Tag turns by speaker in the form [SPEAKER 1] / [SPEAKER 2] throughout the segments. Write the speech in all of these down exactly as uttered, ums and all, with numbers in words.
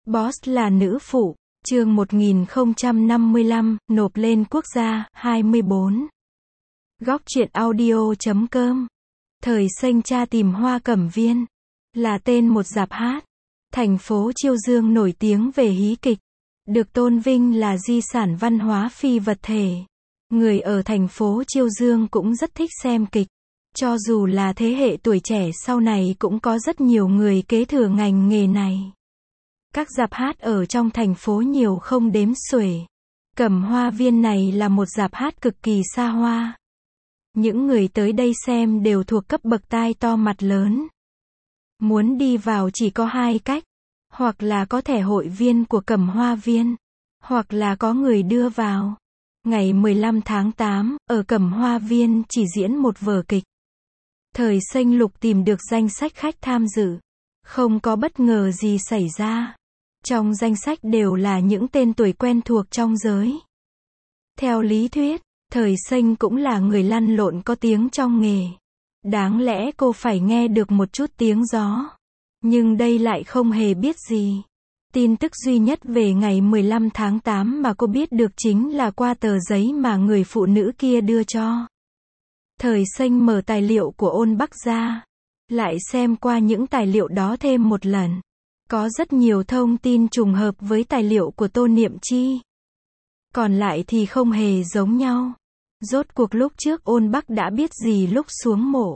[SPEAKER 1] Boss là nữ phụ, chương một nghìn không trăm năm mươi lăm, nộp lên quốc gia, hai mươi bốn. Góc truyện audio chấm com. Thời xanh cha tìm Hoa Cẩm Viên, là tên một rạp hát. Thành phố Chiêu Dương nổi tiếng về hí kịch, được tôn vinh là di sản văn hóa phi vật thể. Người ở thành phố Chiêu Dương cũng rất thích xem kịch. Cho dù là thế hệ tuổi trẻ sau này cũng có rất nhiều người kế thừa ngành nghề này. Các rạp hát ở trong thành phố nhiều không đếm xuể. Cẩm Hoa Viên này là một rạp hát cực kỳ xa hoa. Những người tới đây xem đều thuộc cấp bậc tai to mặt lớn. Muốn đi vào chỉ có hai cách. Hoặc là có thẻ hội viên của Cẩm Hoa Viên, hoặc là có người đưa vào. Ngày mười lăm tháng tám, ở Cẩm Hoa Viên chỉ diễn một vở kịch. Thời xanh lục tìm được danh sách khách tham dự. Không có bất ngờ gì xảy ra. Trong danh sách đều là những tên tuổi quen thuộc trong giới. Theo lý thuyết, thời xanh cũng là người lăn lộn có tiếng trong nghề. Đáng lẽ cô phải nghe được một chút tiếng gió. Nhưng đây lại không hề biết gì. Tin tức duy nhất về ngày mười lăm tháng tám mà cô biết được chính là qua tờ giấy mà người phụ nữ kia đưa cho. Thời xanh mở tài liệu của Ôn Bắc ra. Lại xem qua những tài liệu đó thêm một lần. Có rất nhiều thông tin trùng hợp với tài liệu của Tô Niệm Chi. Còn lại thì không hề giống nhau. Rốt cuộc lúc trước Ôn Bắc đã biết gì lúc xuống mộ.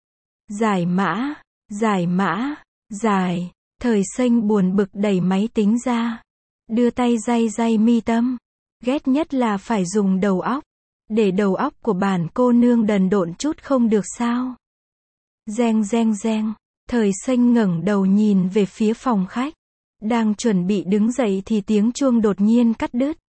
[SPEAKER 1] Giải mã, giải mã, giải. Thời xanh buồn bực đẩy máy tính ra. Đưa tay day day mi tâm. Ghét nhất là phải dùng đầu óc. Để đầu óc của bản cô nương đần độn chút không được sao. Reng reng reng. Thời xanh ngẩng đầu nhìn về phía phòng khách. Đang chuẩn bị đứng dậy thì tiếng chuông đột nhiên cắt đứt.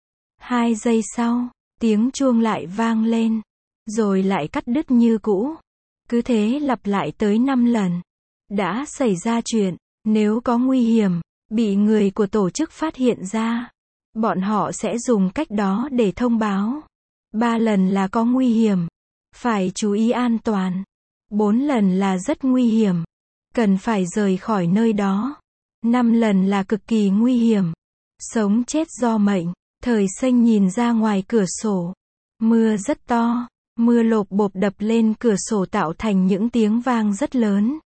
[SPEAKER 1] Hai giây sau, tiếng chuông lại vang lên. Rồi lại cắt đứt như cũ. Cứ thế lặp lại tới năm lần. Đã xảy ra chuyện. Nếu có nguy hiểm, bị người của tổ chức phát hiện ra, bọn họ sẽ dùng cách đó để thông báo. Ba lần là có nguy hiểm. Phải chú ý an toàn. Bốn lần là rất nguy hiểm. Cần phải rời khỏi nơi đó. Năm lần là cực kỳ nguy hiểm. Sống chết do mệnh. Thời xanh nhìn ra ngoài cửa sổ. Mưa rất to. Mưa lộp bộp đập lên cửa sổ tạo thành những tiếng vang rất lớn.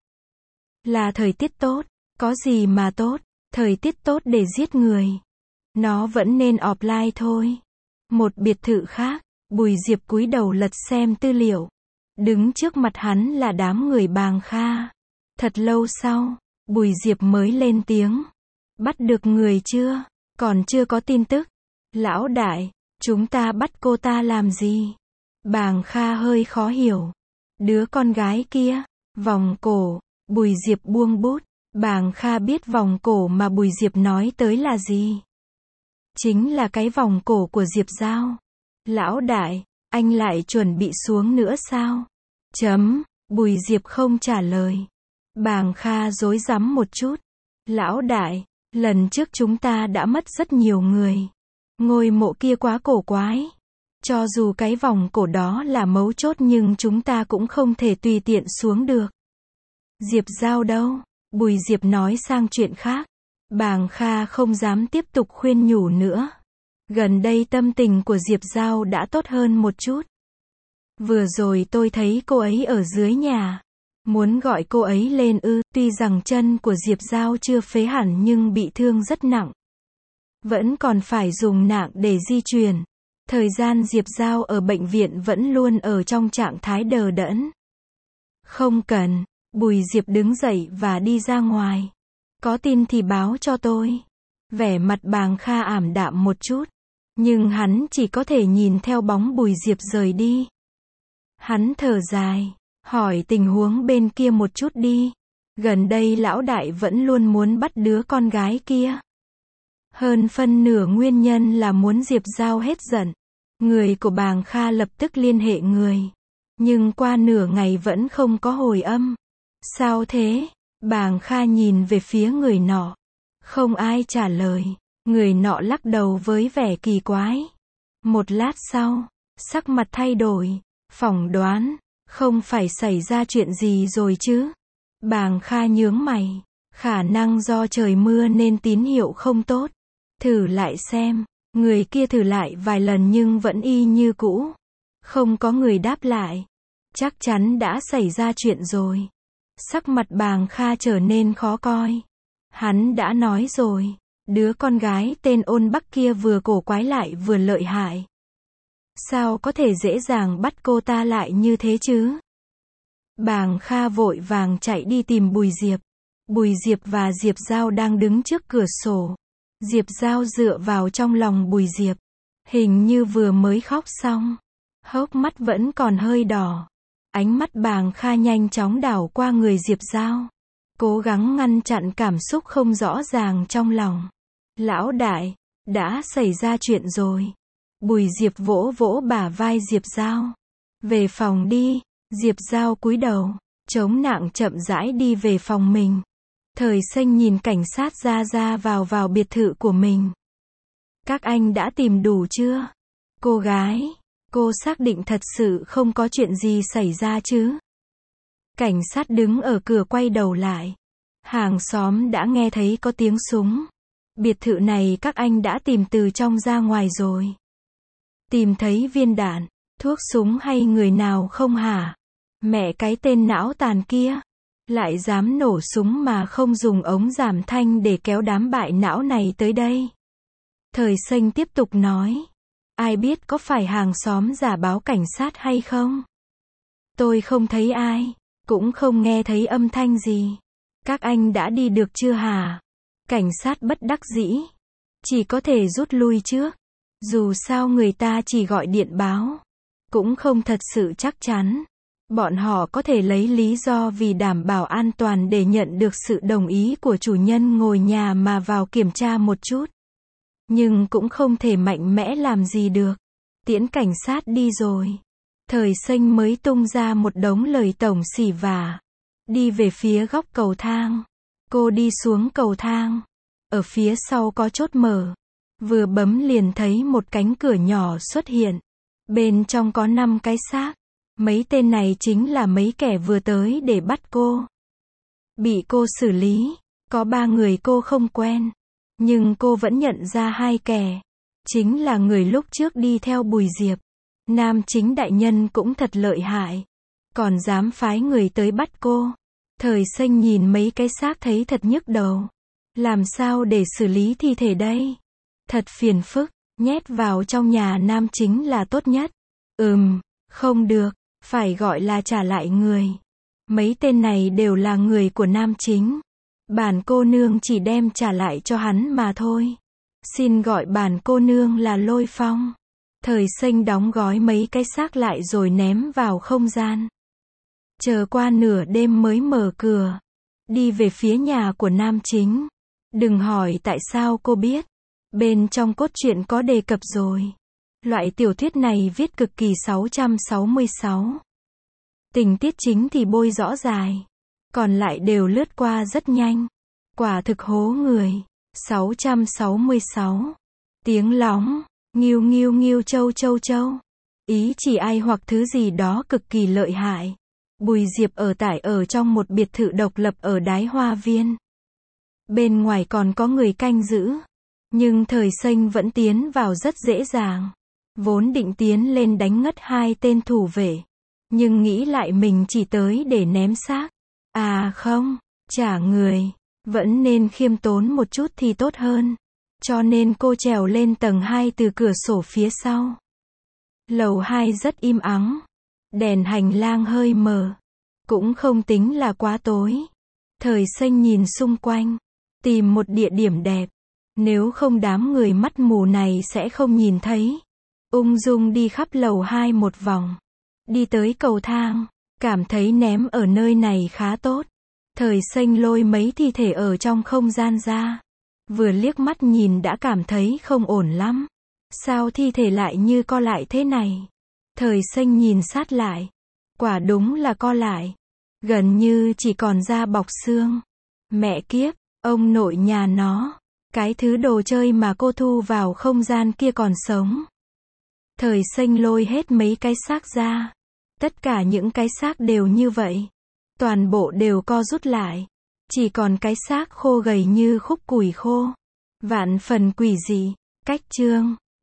[SPEAKER 1] Là thời tiết tốt. Có gì mà tốt. Thời tiết tốt để giết người. Nó vẫn nên offline thôi. Một biệt thự khác. Bùi Diệp cúi đầu lật xem tư liệu. Đứng trước mặt hắn là đám người Bàng Kha. Thật lâu sau, Bùi Diệp mới lên tiếng. Bắt được người chưa? Còn chưa có tin tức. Lão đại, chúng ta bắt cô ta làm gì? Bàng Kha hơi khó hiểu. Đứa con gái kia, vòng cổ. Bùi Diệp buông bút. Bàng Kha biết vòng cổ mà Bùi Diệp nói tới là gì. Chính là cái vòng cổ của Diệp Giao. Lão đại, anh lại chuẩn bị xuống nữa sao? Chấm, Bùi Diệp không trả lời. Bàng Kha rối rắm một chút. Lão đại, lần trước chúng ta đã mất rất nhiều người. Ngôi mộ kia quá cổ quái. Cho dù cái vòng cổ đó là mấu chốt nhưng chúng ta cũng không thể tùy tiện xuống được. Diệp Giao đâu? Bùi Diệp nói sang chuyện khác. Bàng Kha không dám tiếp tục khuyên nhủ nữa. Gần đây tâm tình của Diệp Giao đã tốt hơn một chút. Vừa rồi tôi thấy cô ấy ở dưới nhà. Muốn gọi cô ấy lên ư, tuy rằng chân của Diệp Giao chưa phế hẳn nhưng bị thương rất nặng. Vẫn còn phải dùng nạng để di chuyển. Thời gian Diệp Giao ở bệnh viện vẫn luôn ở trong trạng thái đờ đẫn. Không cần. Bùi Diệp đứng dậy và đi ra ngoài. Có tin thì báo cho tôi. Vẻ mặt Bàng Kha ảm đạm một chút. Nhưng hắn chỉ có thể nhìn theo bóng Bùi Diệp rời đi. Hắn thở dài. Hỏi tình huống bên kia một chút đi. Gần đây lão đại vẫn luôn muốn bắt đứa con gái kia. Hơn phân nửa nguyên nhân là muốn Diệp Giao hết giận. Người của Bàng Kha lập tức liên hệ người. Nhưng qua nửa ngày vẫn không có hồi âm. Sao thế? Bàng Kha nhìn về phía người nọ. Không ai trả lời. Người nọ lắc đầu với vẻ kỳ quái. Một lát sau, sắc mặt thay đổi. Phỏng đoán, không phải xảy ra chuyện gì rồi chứ? Bàng Kha nhướng mày. Khả năng do trời mưa nên tín hiệu không tốt. Thử lại xem. Người kia thử lại vài lần nhưng vẫn y như cũ. Không có người đáp lại. Chắc chắn đã xảy ra chuyện rồi. Sắc mặt Bàng Kha trở nên khó coi. Hắn đã nói rồi. Đứa con gái tên Ôn Bắc kia vừa cổ quái lại vừa lợi hại. Sao có thể dễ dàng bắt cô ta lại như thế chứ? Bàng Kha vội vàng chạy đi tìm Bùi Diệp. Bùi Diệp và Diệp Giao đang đứng trước cửa sổ. Diệp Giao dựa vào trong lòng Bùi Diệp. Hình như vừa mới khóc xong. Hốc mắt vẫn còn hơi đỏ. Ánh mắt Bàng Kha nhanh chóng đảo qua người Diệp Giao. Cố gắng ngăn chặn cảm xúc không rõ ràng trong lòng. Lão đại, đã xảy ra chuyện rồi. Bùi Diệp vỗ vỗ bả vai Diệp Giao. Về phòng đi. Diệp Giao cúi đầu, chống nặng chậm rãi đi về phòng mình. Thời Xanh nhìn cảnh sát ra ra vào vào biệt thự của mình. Các anh đã tìm đủ chưa? Cô gái, cô xác định thật sự không có chuyện gì xảy ra chứ? Cảnh sát đứng ở cửa quay đầu lại. Hàng xóm đã nghe thấy có tiếng súng. Biệt thự này các anh đã tìm từ trong ra ngoài rồi. Tìm thấy viên đạn, thuốc súng hay người nào không hả? Mẹ cái tên não tàn kia. Lại dám nổ súng mà không dùng ống giảm thanh để kéo đám bại não này tới đây. Thời Xanh tiếp tục nói. Ai biết có phải hàng xóm giả báo cảnh sát hay không? Tôi không thấy ai. Cũng không nghe thấy âm thanh gì. Các anh đã đi được chưa hả? Cảnh sát bất đắc dĩ. Chỉ có thể rút lui trước. Dù sao người ta chỉ gọi điện báo. Cũng không thật sự chắc chắn. Bọn họ có thể lấy lý do vì đảm bảo an toàn để nhận được sự đồng ý của chủ nhân ngồi nhà mà vào kiểm tra một chút. Nhưng cũng không thể mạnh mẽ làm gì được. Tiễn cảnh sát đi rồi. Thời Xanh mới tung ra một đống lời tổng xỉ vả. Đi về phía góc cầu thang. Cô đi xuống cầu thang. Ở phía sau có chốt mở. Vừa bấm liền thấy một cánh cửa nhỏ xuất hiện. Bên trong có năm cái xác. Mấy tên này chính là mấy kẻ vừa tới để bắt cô. Bị cô xử lý. Có ba người cô không quen. Nhưng cô vẫn nhận ra hai kẻ. Chính là người lúc trước đi theo Bùi Diệp. Nam chính đại nhân cũng thật lợi hại. Còn dám phái người tới bắt cô. Thời Xanh nhìn mấy cái xác thấy thật nhức đầu. Làm sao để xử lý thi thể đây? Thật phiền phức. Nhét vào trong nhà nam chính là tốt nhất. Ừm, không được. Phải gọi là trả lại người. Mấy tên này đều là người của nam chính. Bản cô nương chỉ đem trả lại cho hắn mà thôi. Xin gọi bản cô nương là Lôi Phong. Thời Xanh đóng gói mấy cái xác lại rồi ném vào không gian. Chờ qua nửa đêm mới mở cửa. Đi về phía nhà của nam chính. Đừng hỏi tại sao cô biết. Bên trong cốt truyện có đề cập rồi. Loại tiểu thuyết này viết cực kỳ sáu trăm sáu mươi sáu. Tình tiết chính thì bôi rõ dài. Còn lại đều lướt qua rất nhanh. Quả thực hố người. sáu trăm sáu mươi sáu. Tiếng lóng. Nghiêu nghiêu nghiêu châu châu châu. Ý chỉ ai hoặc thứ gì đó cực kỳ lợi hại. Bùi Diệp ở tải ở trong một biệt thự độc lập ở Đái Hoa Viên. Bên ngoài còn có người canh giữ. Nhưng Thời Xanh vẫn tiến vào rất dễ dàng. Vốn định tiến lên đánh ngất hai tên thủ vệ. Nhưng nghĩ lại mình chỉ tới để ném xác. À không, trả người. Vẫn nên khiêm tốn một chút thì tốt hơn. Cho nên cô trèo lên tầng hai từ cửa sổ phía sau. Lầu hai rất im ắng. Đèn hành lang hơi mờ. Cũng không tính là quá tối. Thời Xanh nhìn xung quanh. Tìm một địa điểm đẹp. Nếu không đám người mắt mù này sẽ không nhìn thấy. Ung dung đi khắp lầu hai một vòng. Đi tới cầu thang. Cảm thấy ném ở nơi này khá tốt. Thời Xanh lôi mấy thi thể ở trong không gian ra. Vừa liếc mắt nhìn đã cảm thấy không ổn lắm. Sao thi thể lại như co lại thế này? Thời Xanh nhìn sát lại. Quả đúng là co lại. Gần như chỉ còn da bọc xương. Mẹ kiếp, ông nội nhà nó. Cái thứ đồ chơi mà cô thu vào không gian kia còn sống. Thời Xanh lôi hết mấy cái xác ra. Tất cả những cái xác đều như vậy. Toàn bộ đều co rút lại. Chỉ còn cái xác khô gầy như khúc củi khô. Vạn phần quỷ dị. Cách chương